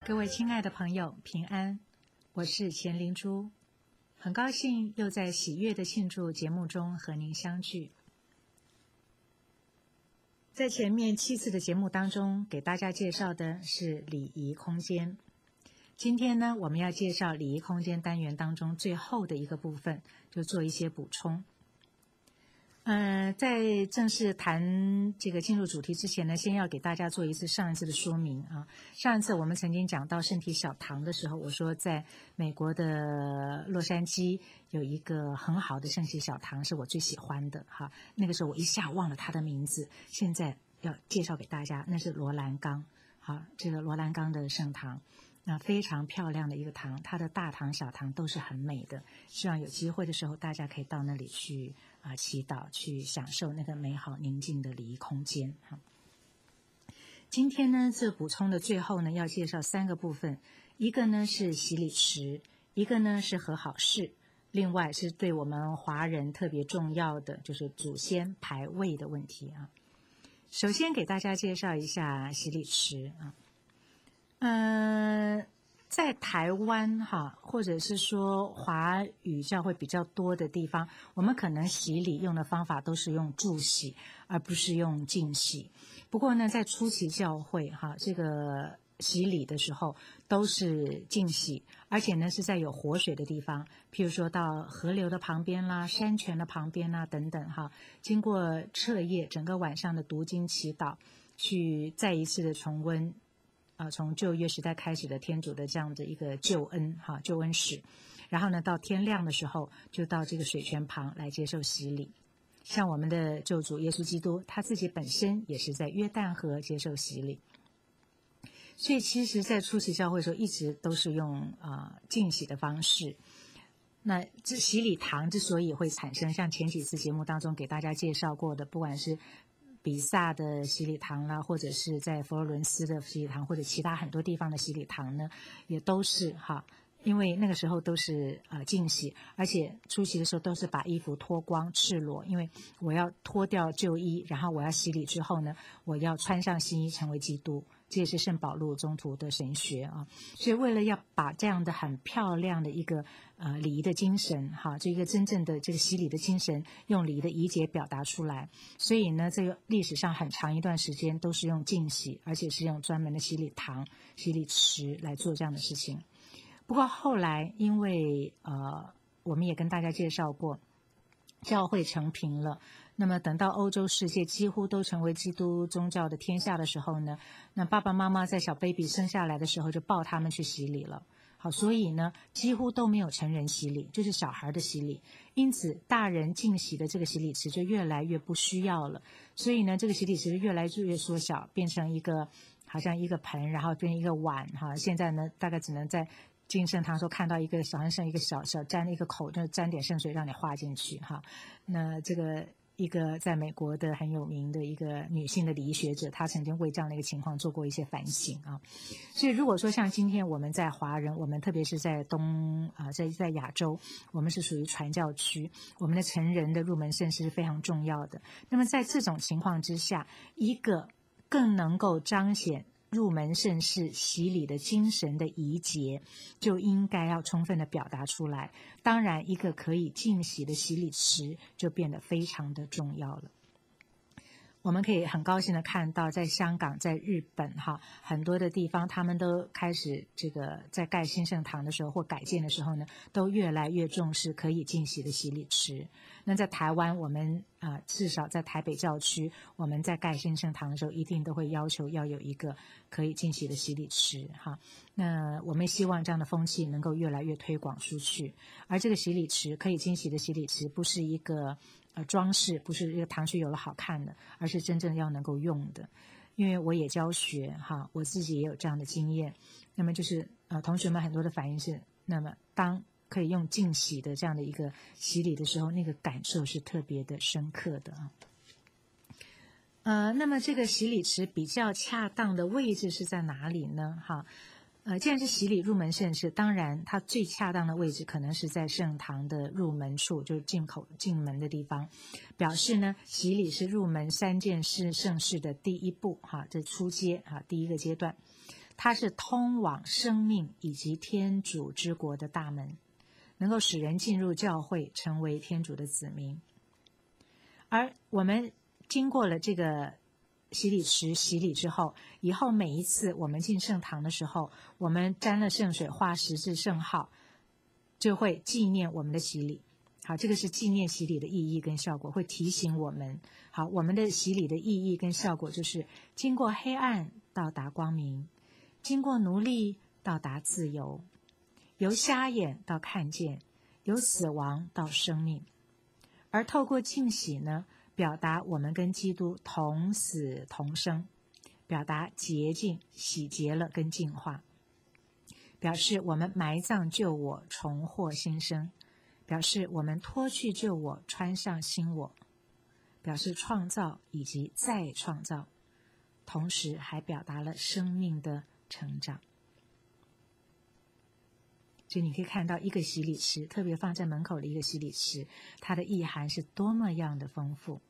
各位亲爱的朋友，平安，我是钱灵珠，很高兴又在喜悦的庆祝节目中和您相聚。在前面7次的节目当中，给大家介绍的是礼仪空间。今天呢，我们要介绍礼仪空间单元当中最后的一个部分，就做一些补充。在正式谈这个进入主题之前呢，先要给大家做上一次的说明啊。上一次我们曾经讲到圣体小堂的时候，我说在美国的洛杉矶有一个很好的圣体小堂，是我最喜欢的哈。那个时候我一下忘了它的名字，现在要介绍给大家，那是罗兰冈。好，这个罗兰冈的圣堂。非常漂亮的一个堂，它的大堂小堂都是很美的，希望有机会的时候大家可以到那里去祈祷，去享受那个美好宁静的礼仪空间。今天呢，这补充的最后呢，要介绍3个部分，一个呢是洗礼池，一个呢是和好室，另外是对我们华人特别重要的就是祖先牌位的问题啊。首先给大家介绍一下洗礼池啊。在台湾或者是说华语教会比较多的地方，我们可能洗礼用的方法都是用助洗，而不是用浸洗。不过呢，在初期教会这个洗礼的时候都是浸洗，而且呢是在有活水的地方，譬如说到河流的旁边啦、山泉的旁边啦等等经过彻夜整个晚上的读经祈祷，去再一次的重温从旧约时代开始的天主的这样的一个救恩救恩史，然后呢到天亮的时候就到这个水泉旁来接受洗礼。像我们的救主耶稣基督，他自己本身也是在约旦河接受洗礼。所以其实在初期教会的时候一直都是用浸洗的方式。那这洗礼堂之所以会产生像前几次节目当中给大家介绍过的，不管是比萨的洗礼堂啦，或者是在佛罗伦斯的洗礼堂，或者其他很多地方的洗礼堂呢，也都是因为那个时候都是浸洗，而且出席的时候都是把衣服脱光赤裸，因为我要脱掉旧衣，然后我要洗礼之后呢，我要穿上新衣成为基督，这也是圣保禄宗徒的神学啊。所以为了要把这样的很漂亮的一个礼仪的精神这个真正的这个洗礼的精神，用礼仪的仪节表达出来，所以呢这个历史上很长一段时间都是用浸洗，而且是用专门的洗礼堂、洗礼池来做这样的事情。不过后来因为我们也跟大家介绍过，教会成平了，那么等到欧洲世界几乎都成为基督宗教的天下的时候呢，那爸爸妈妈在小 baby 生下来的时候就抱他们去洗礼了。好，所以呢几乎都没有成人洗礼，就是小孩的洗礼，因此大人浸洗的这个洗礼池就越来越不需要了。所以呢这个洗礼池越来越缩小，变成一个好像一个盆，然后变成一个碗现在呢大概只能在进圣堂时候看到一个好像像一个小沾一个口，就沾点圣水让你化进去那这个一个在美国的很有名的一个女性的礼仪学者，她曾经为这样的一个情况做过一些反省所以如果说像今天我们在华人，我们特别是在在亚洲，我们是属于传教区，我们的成人的入门圣事是非常重要的。那么在这种情况之下，一个更能够彰显入门圣事洗礼的精神的仪节，就应该要充分的表达出来。当然一个可以浸洗的洗礼池就变得非常的重要了。我们可以很高兴的看到，在香港、在日本很多的地方，他们都开始这个在盖新圣堂的时候或改建的时候呢，都越来越重视可以浸洗的洗礼池。那在台湾，我们至少在台北教区，我们在盖新圣堂的时候，一定都会要求要有一个可以浸洗的洗礼池那我们希望这样的风气能够越来越推广出去。而这个洗礼池，可以浸洗的洗礼池，不是一个装饰，不是一个堂区有了好看的，而是真正要能够用的。因为我也教学我自己也有这样的经验。那么就是同学们很多的反应是，那么当可以用浸洗的这样的一个洗礼的时候，那个感受是特别的深刻的那么这个洗礼池比较恰当的位置是在哪里呢既然是洗礼入门圣事，当然它最恰当的位置可能是在圣堂的入门处，就是进门的地方，表示呢洗礼是入门3件事圣事的第一步这初阶第一个阶段。 它是通往生命以及天主之国的大门，能够使人进入教会，成为天主的子民。而我们经过了这个洗礼池洗礼之后，以后每一次我们进圣堂的时候，我们沾了圣水，画十字圣号，就会纪念我们的洗礼。好，这个是纪念洗礼的意义跟效果，会提醒我们。好，我们的洗礼的意义跟效果就是经过黑暗到达光明，经过奴隶到达自由，由瞎眼到看见，由死亡到生命。而透过浸洗呢，表达我们跟基督同死同生，表达洁净、洗洁了跟净化，表示我们埋葬旧我，重获新生，表示我们脱去旧我，穿上新我，表示创造以及再创造，同时还表达了生命的成长。所以你可以看到一个洗礼池，特别放在门口的一个洗礼池，它的意涵是多么样的丰富。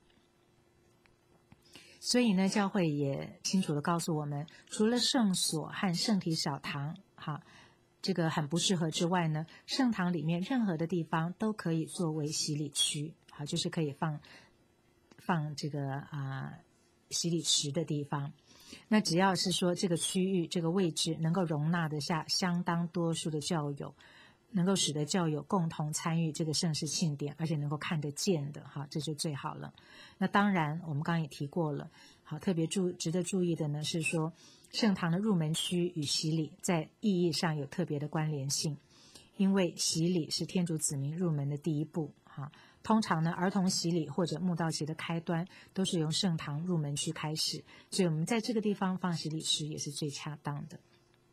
所以呢，教会也清楚地告诉我们，除了圣所和圣体小堂，这个很不适合之外呢，圣堂里面任何的地方都可以作为洗礼区，就是可以放这个洗礼池的地方。那只要是说这个区域这个位置能够容纳得下相当多数的教友，能够使得教友共同参与这个圣事庆典，而且能够看得见的，这就最好了。那当然我们刚刚也提过了，特别值得注意的呢是说，圣堂的入门区与洗礼在意义上有特别的关联性，因为洗礼是天主子民入门的第一步。通常呢，儿童洗礼或者慕道期的开端都是由圣堂入门区开始，所以我们在这个地方放洗礼池也是最恰当的。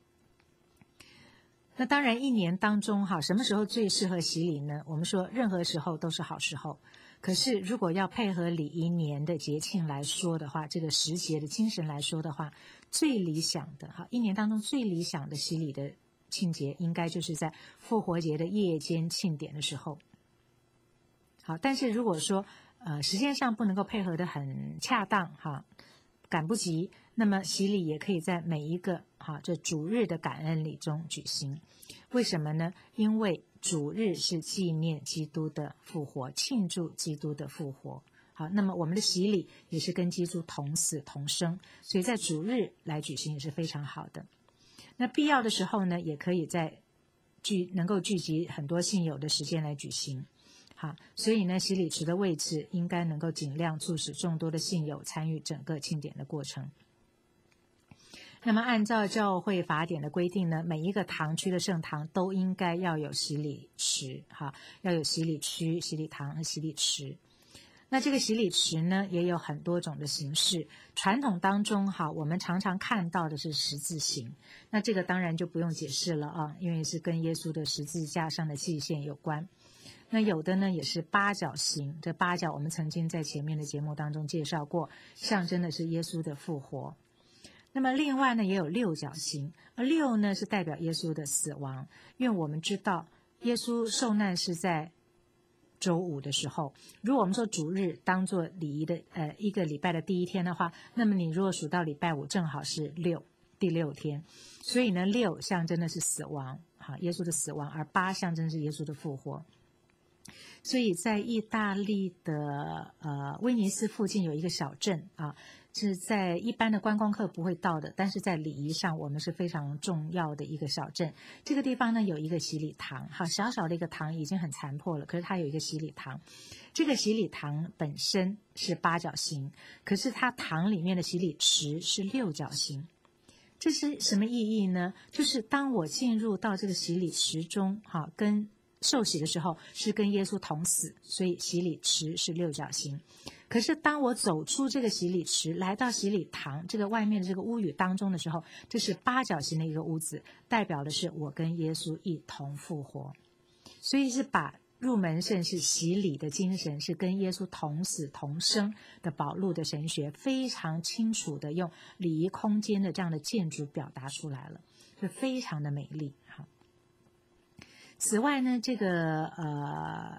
那当然一年当中什么时候最适合洗礼呢？我们说任何时候都是好时候，可是如果要配合礼仪年的节庆来说的话，这个时节的精神来说的话，最理想的一年当中最理想的洗礼的庆节应该就是在复活节的夜间庆典的时候。好，但是如果说时间上不能够配合得很恰当赶不及，那么洗礼也可以在每一个这主日的感恩礼中举行。为什么呢？因为主日是纪念基督的复活，庆祝基督的复活。好，那么我们的洗礼也是跟基督同死同生，所以在主日来举行也是非常好的。那必要的时候呢，也可以在能够聚集很多信友的时间来举行。好，所以呢，洗礼池的位置应该能够尽量促使众多的信友参与整个庆典的过程。那么按照教会法典的规定呢，每一个堂区的圣堂都应该要有洗礼池，要有洗礼区、洗礼堂和洗礼池。那这个洗礼池呢，也有很多种的形式。传统当中我们常常看到的是十字形，那这个当然就不用解释了因为是跟耶稣的十字架上的祭献有关。那有的呢也是八角形，这八角我们曾经在前面的节目当中介绍过，象征的是耶稣的复活。那么另外呢也有六角形，而六呢是代表耶稣的死亡，因为我们知道耶稣受难是在周五的时候，如果我们说主日当做礼仪的一个礼拜的第一天的话，那么你如果数到礼拜五正好是第六天，所以呢六象征的是死亡，耶稣的死亡，而八象征是耶稣的复活。所以在意大利的威尼斯附近有一个小镇是在一般的观光客不会到的，但是在礼仪上我们是非常重要的一个小镇。这个地方呢有一个洗礼堂，小小的一个堂已经很残破了，可是它有一个洗礼堂。这个洗礼堂本身是八角形，可是它堂里面的洗礼池是六角形。这是什么意义呢？就是当我进入到这个洗礼池中跟受洗的时候是跟耶稣同死，所以洗礼池是六角形。可是当我走出这个洗礼池，来到洗礼堂这个外面的这个屋宇当中的时候，这是八角形的一个屋子，代表的是我跟耶稣一同复活。所以是把入门圣事洗礼的精神，是跟耶稣同死同生的保禄的神学非常清楚的用礼仪空间的这样的建筑表达出来了，是非常的美丽。此外呢，这个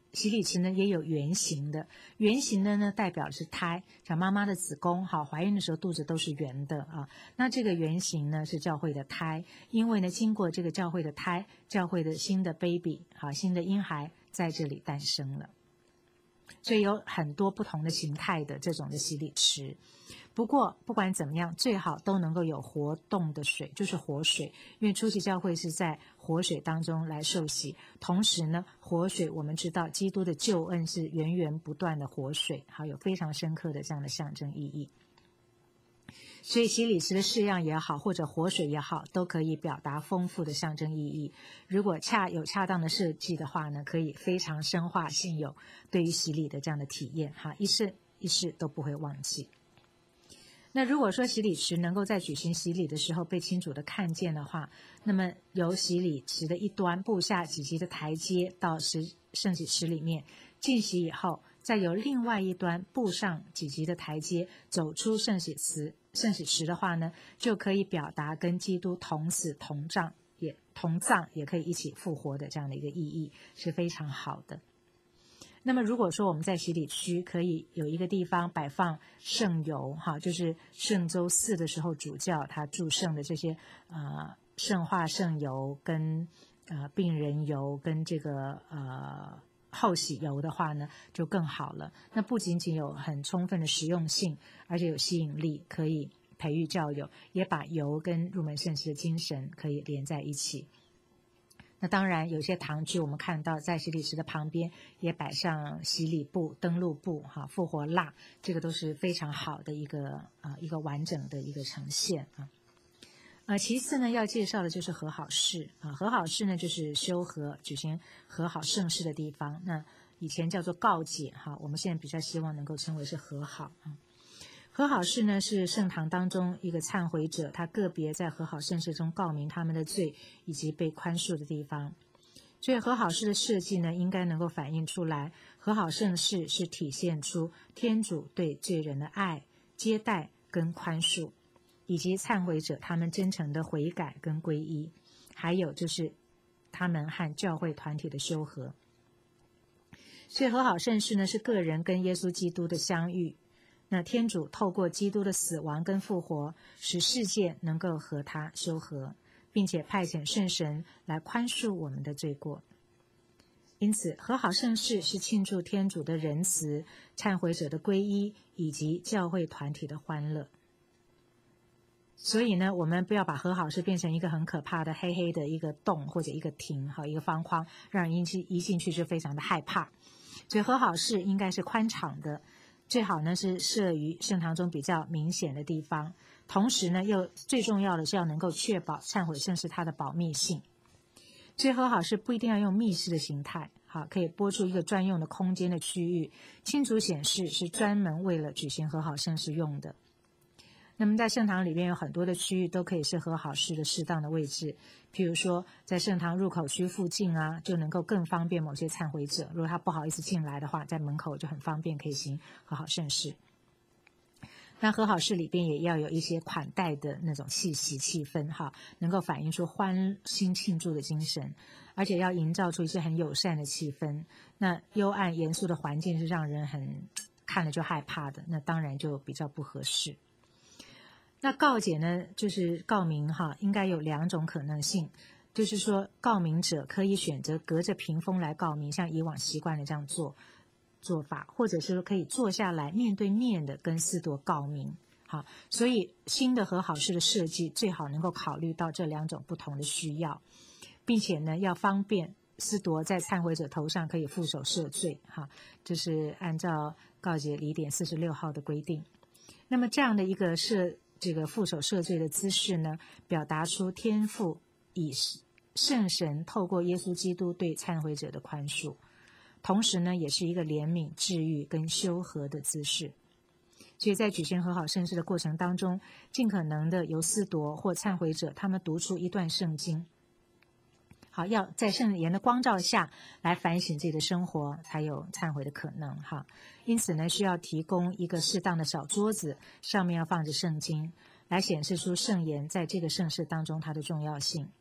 洗礼池呢也有圆形的，圆形的呢代表的是胎，像妈妈的子宫，好，怀孕的时候肚子都是圆的啊。那这个圆形呢是教会的胎，因为呢经过这个教会的胎，教会的新的 baby， 好，新的婴孩在这里诞生了。所以有很多不同的形态的这种的洗礼池。不过不管怎么样，最好都能够有活动的水，就是活水，因为初期教会是在活水当中来受洗。同时呢，活水我们知道基督的救恩是源源不断的活水，好，有非常深刻的这样的象征意义。所以洗礼池的式样也好，或者活水也好，都可以表达丰富的象征意义。如果有恰当的设计的话呢，可以非常深化信友对于洗礼的这样的体验，哈，一世一世都不会忘记。那如果说洗礼池能够在举行洗礼的时候被清楚的看见的话，那么由洗礼池的一端布下几级的台阶到圣洗池里面进洗以后，再由另外一端布上几级的台阶走出圣洗池的话呢，就可以表达跟基督同死同葬，也可以一起复活的这样的一个意义，是非常好的。那么如果说我们在洗礼区可以有一个地方摆放圣油，哈，就是圣周4的时候主教他祝圣的这些圣化圣油跟病人油跟这个后洗油的话呢，就更好了。那不仅仅有很充分的实用性，而且有吸引力，可以培育教友，也把油跟入门圣事的精神可以连在一起。那当然有些堂区我们看到在洗礼池的旁边也摆上洗礼布、登录布、复活蜡，这个都是非常好的一个完整的一个呈现啊。其次呢，要介绍的就是和好室啊。和好室呢就是修和举行和好圣事的地方，那以前叫做告解哈，我们现在比较希望能够称为是和好啊。和好室呢是圣堂当中一个忏悔者他个别在和好圣事中告明他们的罪以及被宽恕的地方。所以和好室的设计呢，应该能够反映出来，和好圣事是体现出天主对罪人的爱、接待跟宽恕，以及忏悔者他们真诚的悔改跟皈依，还有就是他们和教会团体的修和。所以和好圣事呢是个人跟耶稣基督的相遇，那天主透过基督的死亡跟复活，使世界能够和他修和，并且派遣圣神来宽恕我们的罪过。因此和好圣事是庆祝天主的仁慈、忏悔者的皈依以及教会团体的欢乐。所以呢，我们不要把和好室变成一个很可怕的黑黑的一个洞或者一个亭，一个方框，让人一进去就非常的害怕。所以和好室应该是宽敞的，最好呢是设于圣堂中比较明显的地方，同时呢又最重要的是要能够确保忏悔圣事它的保密性。所以和好室不一定要用密室的形态，好，可以拨出一个专用的空间的区域，清楚显示是专门为了举行和好圣事用的。那么在圣堂里面有很多的区域都可以是和好室的适当的位置，譬如说在圣堂入口区附近啊，就能够更方便某些忏悔者，如果他不好意思进来的话，在门口就很方便可以行和好圣事。那和好室里边也要有一些款待的那种气息气氛哈，能够反映出欢欣庆祝的精神，而且要营造出一些很友善的气氛。那幽暗严肃的环境是让人很看了就害怕的，那当然就比较不合适。那告解呢，就是告明哈，应该有2种可能性，就是说告明者可以选择隔着屏风来告明，像以往习惯的这样做法，或者是可以坐下来面对面的跟司铎告明。好，所以新的和好室的设计最好能够考虑到这2种不同的需要，并且呢要方便司铎在忏悔者头上可以负手赦罪哈，这是按照告解礼典46号的规定。那么这样的一个这个负手赦罪的姿势呢，表达出天父以圣神透过耶稣基督对忏悔者的宽恕，同时呢也是一个怜悯、治愈跟修和的姿势。所以在举行和好圣事的过程当中，尽可能的由司铎或忏悔者他们读出一段圣经，好，要在圣言的光照下来反省自己的生活，才有忏悔的可能哈。因此呢，需要提供一个适当的小桌子，上面要放着圣经，来显示出圣言在这个圣事当中它的重要性。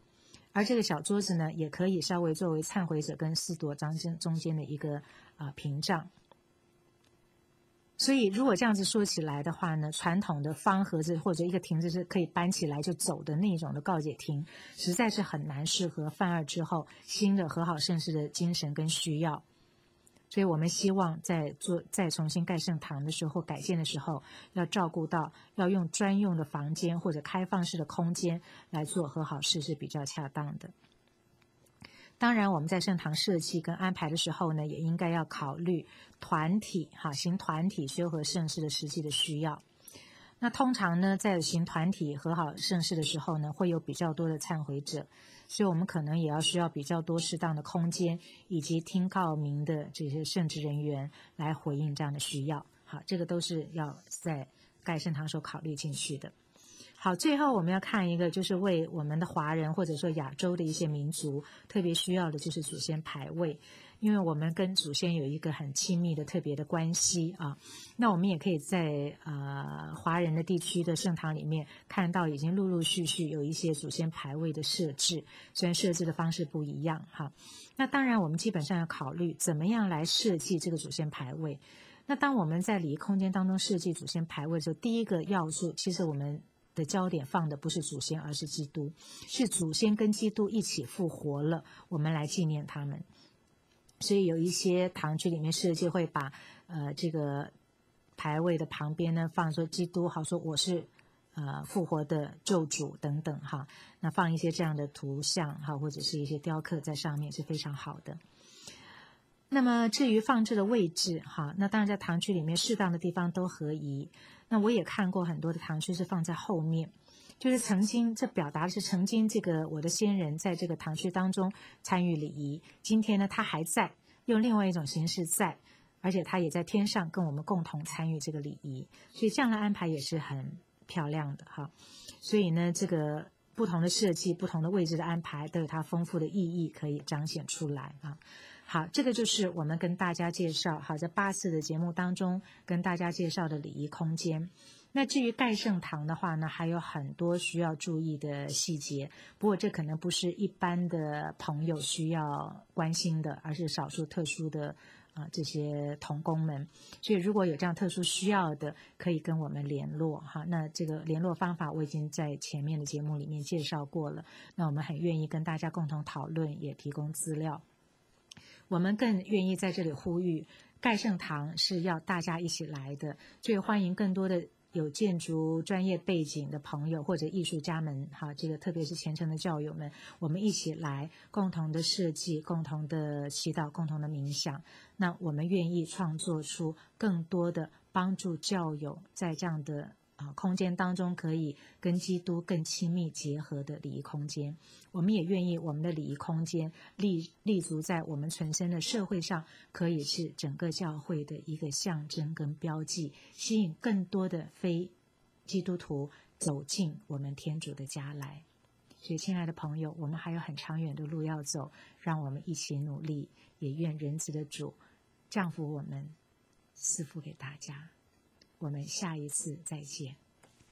而这个小桌子呢，也可以稍微作为忏悔者跟司铎中间的一个屏障。所以如果这样子说起来的话呢，传统的方盒子或者一个亭子是可以搬起来就走的那种的告解亭，实在是很难适合犯二之后新的和好圣事的精神跟需要。所以我们希望在重新盖圣堂的时候，改建的时候，要照顾到要用专用的房间或者开放式的空间来做和好事是比较恰当的。当然我们在圣堂设计跟安排的时候呢，也应该要考虑团体行团体修和圣事的实际的需要。那通常呢，在行团体和好圣事的时候呢，会有比较多的忏悔者，所以我们可能也要需要比较多适当的空间，以及听告明的这些圣职人员来回应这样的需要。好，这个都是要在盖圣堂时候考虑进去的。好，最后我们要看一个，就是为我们的华人或者说亚洲的一些民族特别需要的，就是祖先牌位，因为我们跟祖先有一个很亲密的特别的关系啊。那我们也可以在华人的地区的圣堂里面看到，已经陆陆续续有一些祖先牌位的设置，虽然设置的方式不一样哈。那当然我们基本上要考虑怎么样来设计这个祖先牌位。那当我们在礼仪空间当中设计祖先牌位的时候，第一个要素其实我们的焦点放的不是祖先，而是基督，是祖先跟基督一起复活了，我们来纪念他们。所以有一些堂区里面设计会把这个牌位的旁边呢放说基督，好说我是复活的救主等等哈，那放一些这样的图像哈，或者是一些雕刻在上面是非常好的。那么至于放置的位置哈，那当然在堂区里面适当的地方都合宜。那我也看过很多的堂区是放在后面，就是曾经这表达的是曾经这个我的先人在这个堂区当中参与礼仪，今天呢他还在用另外一种形式在，而且他也在天上跟我们共同参与这个礼仪，所以这样的安排也是很漂亮的哈。所以呢这个不同的设计不同的位置的安排都有它丰富的意义可以彰显出来啊。好，这个就是我们跟大家介绍好在8次的节目当中跟大家介绍的礼仪空间。那至于盖圣堂的话呢，还有很多需要注意的细节，不过这可能不是一般的朋友需要关心的，而是少数特殊的这些同工们。所以如果有这样特殊需要的，可以跟我们联络哈。那这个联络方法我已经在前面的节目里面介绍过了，那我们很愿意跟大家共同讨论，也提供资料。我们更愿意在这里呼吁，盖圣堂是要大家一起来的，所以欢迎更多的有建筑专业背景的朋友或者艺术家们哈，这个特别是虔诚的教友们，我们一起来共同的设计，共同的祈祷，共同的冥想。那我们愿意创作出更多的帮助教友在这样的空间当中可以跟基督更亲密结合的礼仪空间。我们也愿意我们的礼仪空间立足在我们存身的社会上，可以是整个教会的一个象征跟标记，吸引更多的非基督徒走进我们天主的家来。所以亲爱的朋友，我们还有很长远的路要走，让我们一起努力，也愿仁慈的主降福我们，赐福给大家。我们下一次再见。